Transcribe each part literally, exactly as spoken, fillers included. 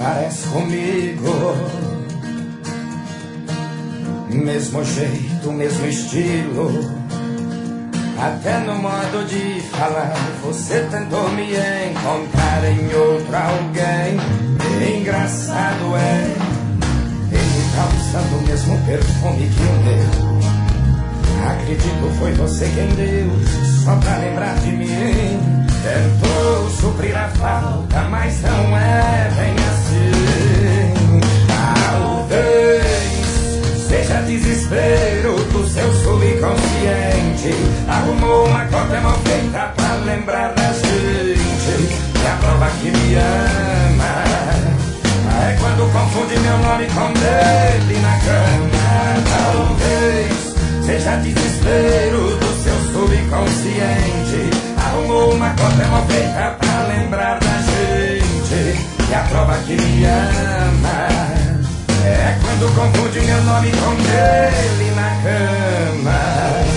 parece comigo. Mesmo jeito, mesmo estilo, até no modo de falar. Você tentou me encontrar em outro alguém. Engraçado é, ele tá usando o mesmo perfume que o meu. Acredito foi você quem deu, só pra lembrar de mim. Tentou suprir a falta, mas não é bem assim. Talvez seja desespero do seu subconsciente. Arrumou uma cópia mal feita pra lembrar da gente. E a prova que me ama é quando confunde meu nome com dele na cama. Talvez seja desespero do seu subconsciente. Arrumou uma cópia mal feita pra lembrar da gente. E a prova que me ama é quando confunde meu nome com dele na cama.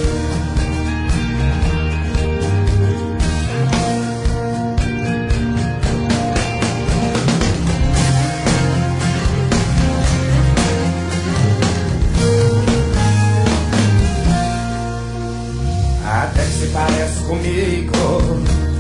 Até que se parece comigo.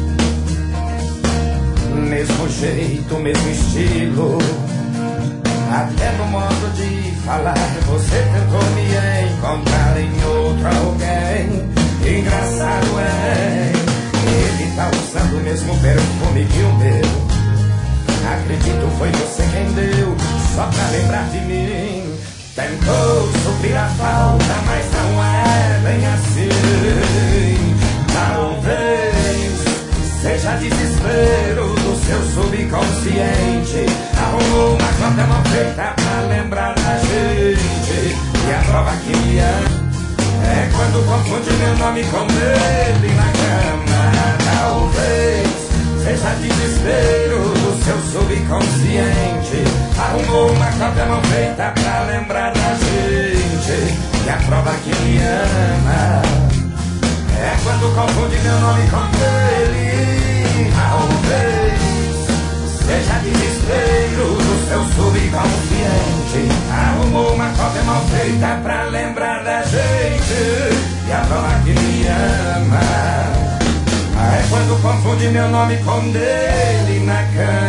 Mesmo jeito, mesmo estilo, até no modo de falar. Você tentou me encontrar em outro alguém. Engraçado é, ele tá usando o mesmo perfume que o meu. Acredito foi você quem deu, só pra lembrar de mim. Tentou suprir a falta, mas não é bem assim. Talvez seja desespero do seu subconsciente. Arrumou uma cópia mal feita pra lembrar da gente. E a prova que me ama é quando confunde meu nome com ele na cama. Talvez seja desespero do seu subconsciente. Arrumou uma cópia mal feita pra lembrar da gente. E a prova que me ama é quando confunde meu nome com ele. Talvez seja desespero do seu subconsciente. Arrumou uma cópia mal feita pra lembrar da gente. E a prova que me ama é quando confunde meu nome com dele na cama.